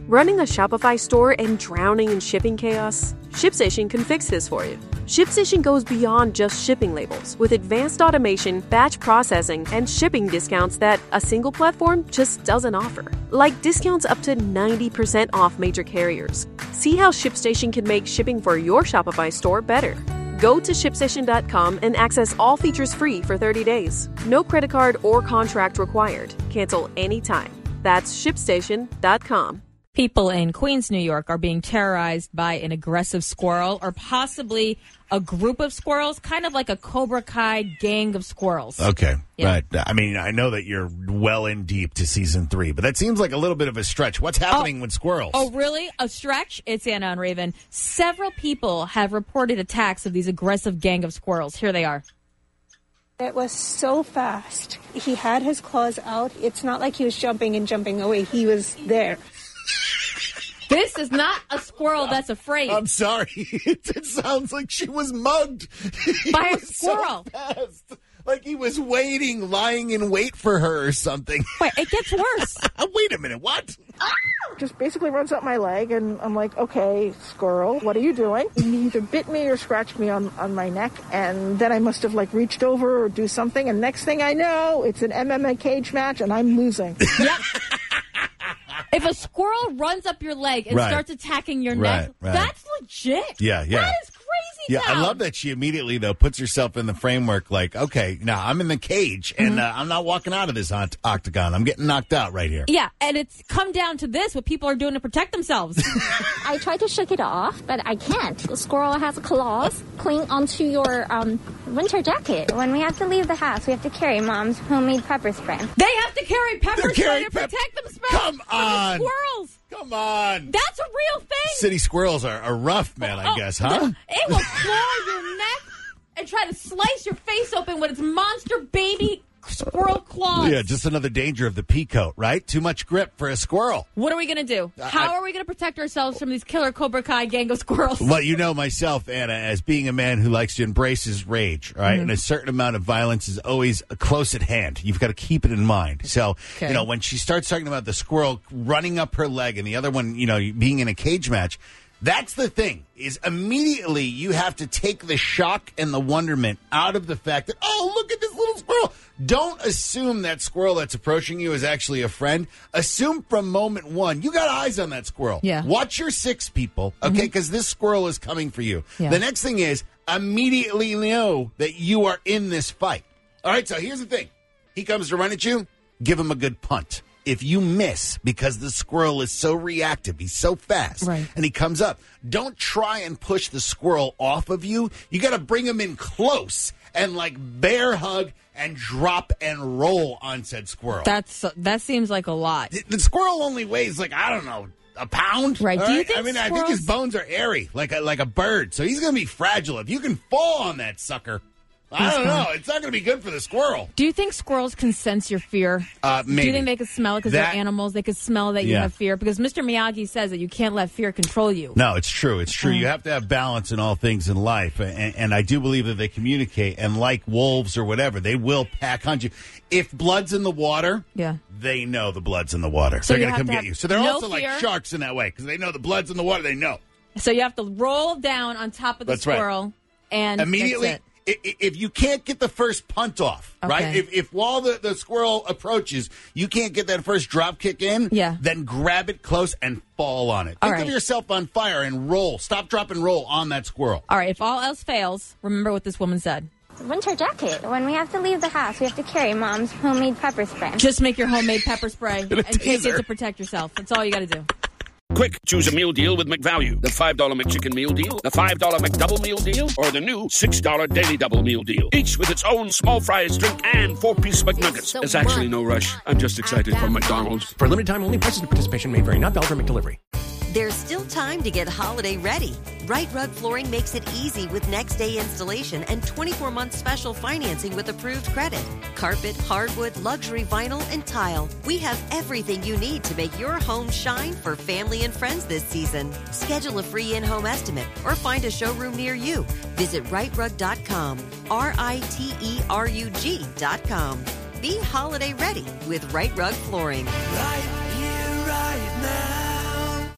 Running a Shopify store and drowning in shipping chaos? ShipStation can fix this for you. ShipStation goes beyond just shipping labels with advanced automation, batch processing, and shipping discounts that a single platform just doesn't offer. Like discounts up to 90% off major carriers. See how ShipStation can make shipping for your Shopify store better. Go to ShipStation.com and access all features free for 30 days. No credit card or contract required. Cancel anytime. That's ShipStation.com. People in Queens, New York are being terrorized by an aggressive squirrel or possibly a group of squirrels, kind of like a Cobra Kai gang of squirrels. Okay, Yeah. right. I mean, I know that you're well in deep to season 3, but that seems like a little bit of a stretch. What's happening with squirrels? Oh, really? A stretch? It's Anna and Raven. Several people have reported attacks of these aggressive gang of squirrels. Here they are. It was so fast. He had his claws out. It's not like he was jumping and jumping away. He was there. This is not a squirrel that's afraid. I'm sorry. It sounds like she was mugged. By a was squirrel. So fast. Like he was waiting, lying in wait for her or something. Wait, it gets worse. Wait a minute, what? Just basically runs up my leg, and I'm like, okay, squirrel, what are you doing? He either bit me or scratched me on my neck, and then I must have, reached over or do something, and next thing I know, it's an MMA cage match, and I'm losing. Yep. If a squirrel runs up your leg and Right. starts attacking your neck, Right. that's legit. Yeah. That is crazy. Yeah, I town. love that she immediately, though, puts herself in the framework like, okay, now I'm in the cage, and I'm not walking out of this octagon. I'm getting knocked out right here. Yeah, and it's come down to this, what people are doing to protect themselves. I tried to shake it off, but I can't. The squirrel has claws cling onto your winter jacket. When we have to leave the house, we have to carry Mom's homemade pepper spray. They have to carry pepper They're spray carrying to protect themselves Come from the on. squirrels. Come on. That's a real thing. City squirrels are rough, man, I guess, huh? It will claw your neck and try to slice your face open with its monster baby squirrel claws. Yeah, just another danger of the pea coat, right? Too much grip for a squirrel. What are we going to do? How are we going to protect ourselves from these killer Cobra Kai gang of squirrels? Well, you know myself, Anna, as being a man who likes to embrace his rage, right? And a certain amount of violence is always close at hand. You've got to keep it in mind. So, Okay. when she starts talking about the squirrel running up her leg and the other one, being in a cage match, that's the thing, is immediately you have to take the shock and the wonderment out of the fact that, oh, look at this little squirrel. Don't assume that squirrel that's approaching you is actually a friend. Assume from moment one, you got eyes on that squirrel. Yeah. Watch your six, people, okay? Because this squirrel is coming for you. Yeah. The next thing is immediately know that you are in this fight. All right, so here's the thing. He comes to run at you, give him a good punt. If you miss, because the squirrel is so reactive, he's so fast, Right. and he comes up, don't try and push the squirrel off of you. You got to bring him in close and bear hug and drop and roll on said squirrel. That seems like a lot. The squirrel only weighs a pound. Right. all Do you think I think his squirrels- bones are airy, like a bird. So he's going to be fragile. If you can fall on that sucker, I don't know. It's not going to be good for the squirrel. Do you think squirrels can sense your fear? Maybe. Do you think they can smell it because they're animals? They can smell that you Yeah. have fear? Because Mr. Miyagi says that you can't let fear control you. No, it's true. It's true. You have to have balance in all things in life. And I do believe that they communicate. And like wolves or whatever, they will pack hunt you. If blood's in the water, Yeah. they know the blood's in the water. So They're you going to have come to get have you. So they're no also like fear. sharks in that way because they know the blood's in the water. They know. So you have to roll down on top of the That's right. squirrel and Immediately, that's it. if you can't get the first punt off, right? Okay. If while the squirrel approaches, you can't get that first drop kick in, Yeah. then grab it close and fall on it. All Think of right. yourself on fire and roll. Stop, drop, and roll on that squirrel. All right, if all else fails, remember what this woman said. Winter jacket. When we have to leave the house, we have to carry Mom's homemade pepper spray. Just make your homemade pepper spray and take it taser. to protect yourself. That's all you got to do. Quick, choose a meal deal with McValue. The $5 McChicken meal deal, the $5 McDouble meal deal, or the new $6 Daily Double meal deal. Each with its own small fries, drink, and 4-piece McNuggets. There's actually no rush. I'm just excited for McDonald's. For limited time only, prices and participation may vary. Not valid for McDelivery. There's still time to get holiday ready. Right Rug Flooring makes it easy with next day installation and 24-month special financing with approved credit. Carpet, hardwood, luxury vinyl, and tile. We have everything you need to make your home shine for family and friends this season. Schedule a free in-home estimate or find a showroom near you. Visit rightrug.com. RITERUG.com. Be holiday ready with Right Rug Flooring. Right